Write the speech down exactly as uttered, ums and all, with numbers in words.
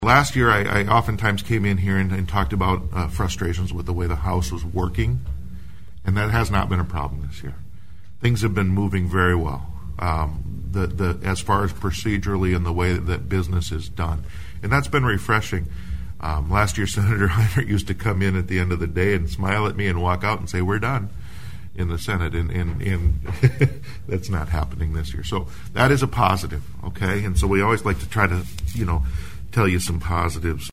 Last year, I, I oftentimes came in here and, and talked about uh, frustrations with the way the House was working, and that has not been a problem this year. Things have been moving very well, um, the, the, as far as procedurally and the way that business is done. And that's been refreshing. Um, last year, Senator Heiner used to come in at the end of the day and smile at me and walk out and say, "We're done," in the Senate, and, and, and that's not happening this year. So that is a positive, okay? And so we always like to try to, you know, tell you some positives.